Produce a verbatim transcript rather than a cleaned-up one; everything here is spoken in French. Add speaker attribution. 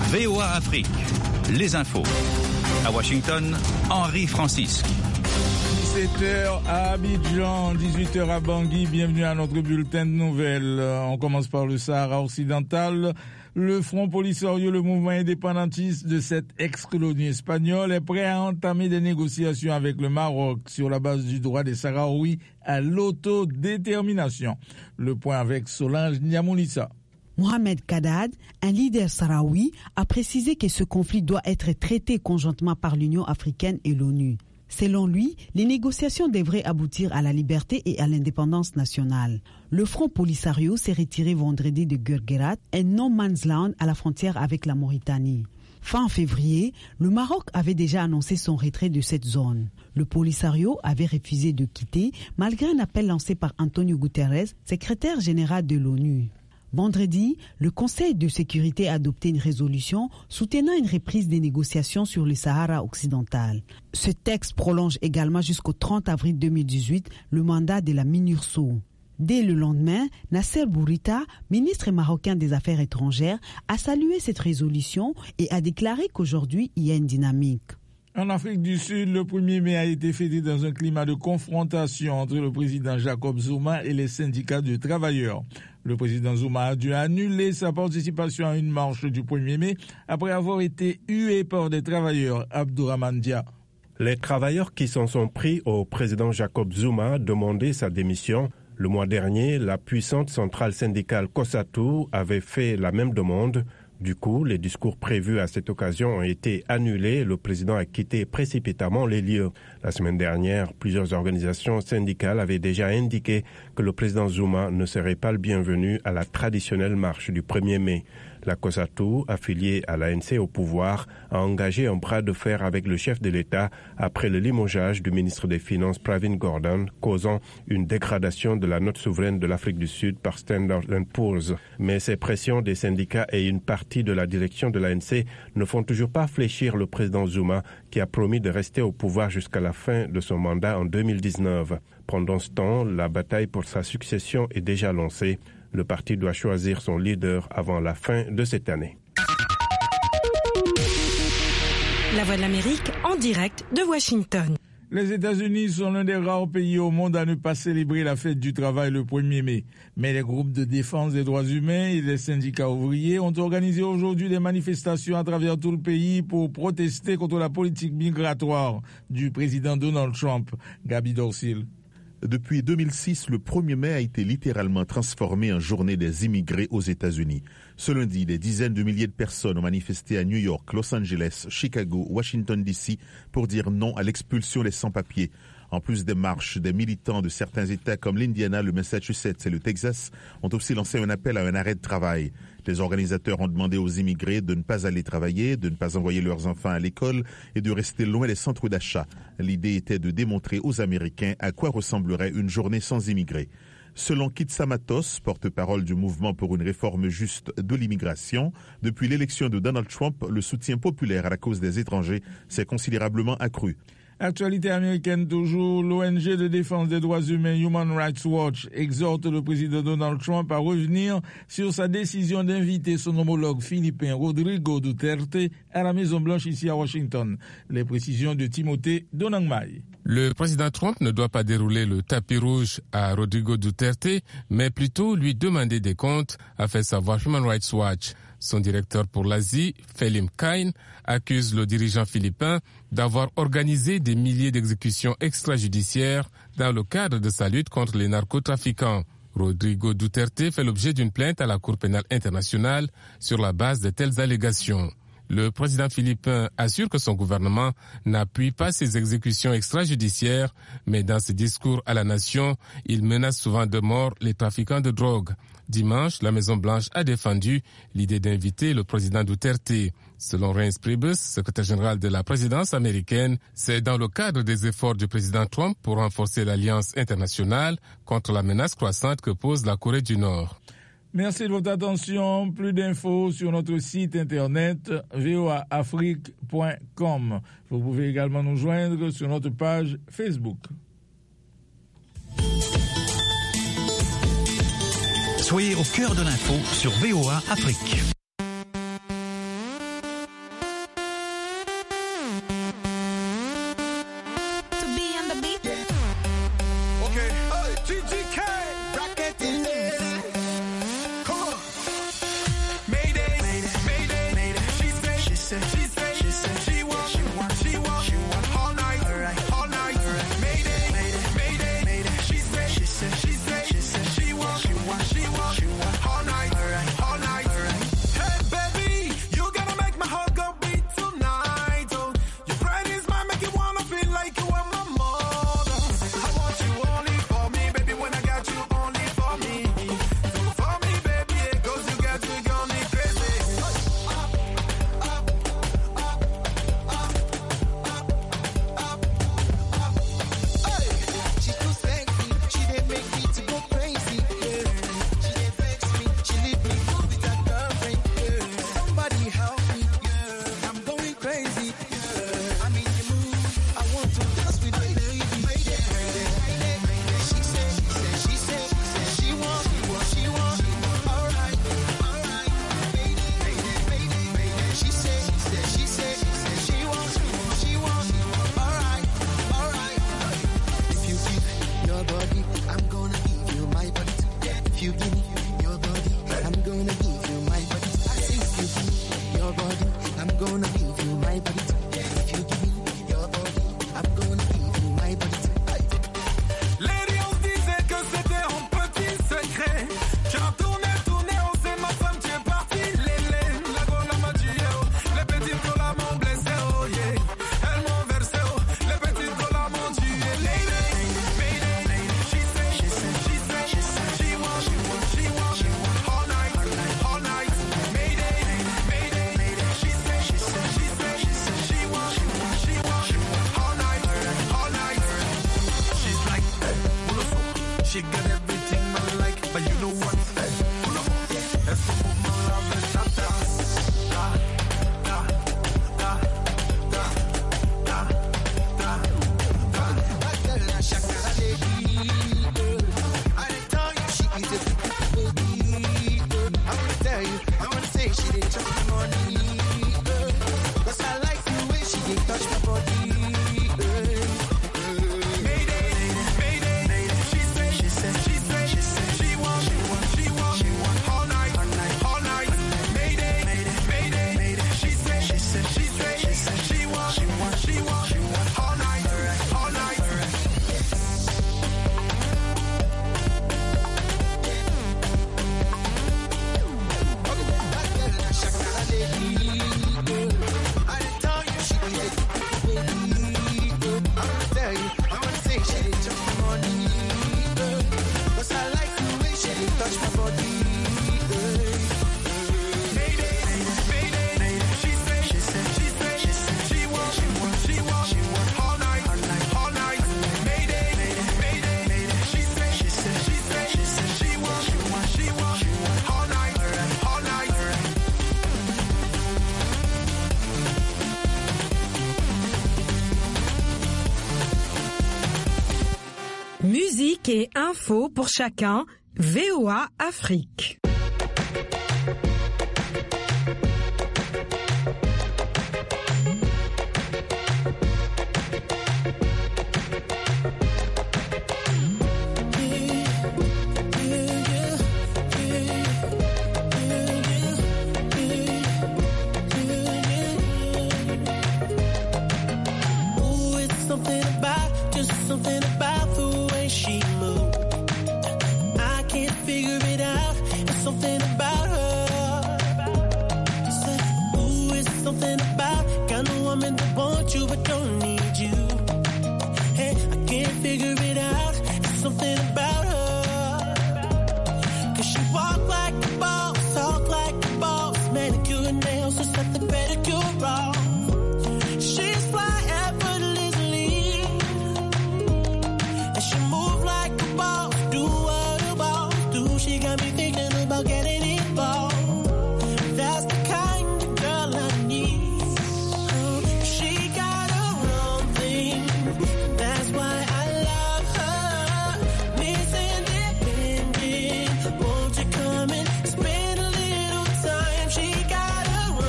Speaker 1: V O A Afrique, les infos. À Washington, Henri Francisque.
Speaker 2: dix-sept heures à Abidjan, dix-huit heures à Bangui. Bienvenue à notre bulletin de nouvelles. On commence par le Sahara occidental. Le Front Polisario, le mouvement indépendantiste de cette ex-colonie espagnole, est prêt à entamer des négociations avec le Maroc sur la base du droit des Sahraouis à l'autodétermination. Le point avec Solange Niamounissa.
Speaker 3: Mohamed Kadad, un leader sahraoui, a précisé que ce conflit doit être traité conjointement par l'Union africaine et l'ONU. Selon lui, les négociations devraient aboutir à la liberté et à l'indépendance nationale. Le Front Polisario s'est retiré vendredi de Guerguerat, un no man's land à la frontière avec la Mauritanie. Fin février, le Maroc avait déjà annoncé son retrait de cette zone. Le Polisario avait refusé de quitter malgré un appel lancé par Antonio Guterres, secrétaire général de l'ONU. Vendredi, le Conseil de sécurité a adopté une résolution soutenant une reprise des négociations sur le Sahara occidental. Ce texte prolonge également jusqu'au trente avril deux mille dix-huit le mandat de la MINURSO. Dès le lendemain, Nasser Bourita, ministre marocain des Affaires étrangères, a salué cette résolution et a déclaré qu'aujourd'hui, il y a une dynamique.
Speaker 2: En Afrique du Sud, le premier mai a été fêté dans un climat de confrontation entre le président Jacob Zuma et les syndicats de travailleurs. Le président Zuma a dû annuler sa participation à une marche du premier mai après avoir été hué par des travailleurs. Abdourahmane Dia.
Speaker 4: Les travailleurs qui s'en sont pris au président Jacob Zuma demandaient sa démission. Le mois dernier, la puissante centrale syndicale COSATU avait fait la même demande. Du coup, les discours prévus à cette occasion ont été annulés. Le président a quitté précipitamment les lieux. La semaine dernière, plusieurs organisations syndicales avaient déjà indiqué que le président Zuma ne serait pas le bienvenu à la traditionnelle marche du premier mai. La COSATU, affiliée à l'A N C au pouvoir, a engagé un bras de fer avec le chef de l'État après le limogeage du ministre des Finances Pravin Gordhan, causant une dégradation de la note souveraine de l'Afrique du Sud par Standard and Poor's. Mais ces pressions des syndicats et une partie de la direction de l'A N C ne font toujours pas fléchir le président Zuma, qui a promis de rester au pouvoir jusqu'à la fin de son mandat en deux mille dix-neuf. Pendant ce temps, la bataille pour sa succession est déjà lancée. Le parti doit choisir son leader avant la fin de cette année.
Speaker 5: La Voix de l'Amérique en direct de Washington.
Speaker 2: Les États-Unis sont l'un des rares pays au monde à ne pas célébrer la fête du travail le premier mai. Mais les groupes de défense des droits humains et les syndicats ouvriers ont organisé aujourd'hui des manifestations à travers tout le pays pour protester contre la politique migratoire du président Donald Trump. Gabi Dorsil.
Speaker 6: Depuis deux mille six, le premier mai a été littéralement transformé en journée des immigrés aux États-Unis. Ce lundi, des dizaines de milliers de personnes ont manifesté à New York, Los Angeles, Chicago, Washington D C pour dire non à l'expulsion des sans-papiers. En plus des marches, des militants de certains États comme l'Indiana, le Massachusetts et le Texas ont aussi lancé un appel à un arrêt de travail. Les organisateurs ont demandé aux immigrés de ne pas aller travailler, de ne pas envoyer leurs enfants à l'école et de rester loin des centres d'achat. L'idée était de démontrer aux Américains à quoi ressemblerait une journée sans immigrés. Selon Kitsa Matos, porte-parole du mouvement pour une réforme juste de l'immigration, depuis l'élection de Donald Trump, le soutien populaire à la cause des étrangers s'est considérablement accru.
Speaker 2: Actualité américaine toujours, l'O N G de défense des droits humains Human Rights Watch exhorte le président Donald Trump à revenir sur sa décision d'inviter son homologue philippin Rodrigo Duterte à la Maison-Blanche ici à Washington. Les précisions de Timothée Donangmai.
Speaker 7: Le président Trump ne doit pas dérouler le tapis rouge à Rodrigo Duterte, mais plutôt lui demander des comptes, a fait savoir Human Rights Watch. Son directeur pour l'Asie, Felim Kain, accuse le dirigeant philippin d'avoir organisé des milliers d'exécutions extrajudiciaires dans le cadre de sa lutte contre les narcotrafiquants. Rodrigo Duterte fait l'objet d'une plainte à la Cour pénale internationale sur la base de telles allégations. Le président philippin assure que son gouvernement n'appuie pas ces exécutions extrajudiciaires, mais dans ses discours à la nation, il menace souvent de mort les trafiquants de drogue. Dimanche, la Maison-Blanche a défendu l'idée d'inviter le président Duterte. Selon Reince Priebus, secrétaire général de la présidence américaine, c'est dans le cadre des efforts du président Trump pour renforcer l'alliance internationale contre la menace croissante que pose la Corée du Nord.
Speaker 2: Merci de votre attention. Plus d'infos sur notre site internet v o a afrique point com. Vous pouvez également nous joindre sur notre page Facebook.
Speaker 1: Soyez au cœur de l'info sur V O A Afrique.
Speaker 5: Musique et info pour chacun, V O A Afrique.
Speaker 8: Manicure and nails, just let the pedicure raw.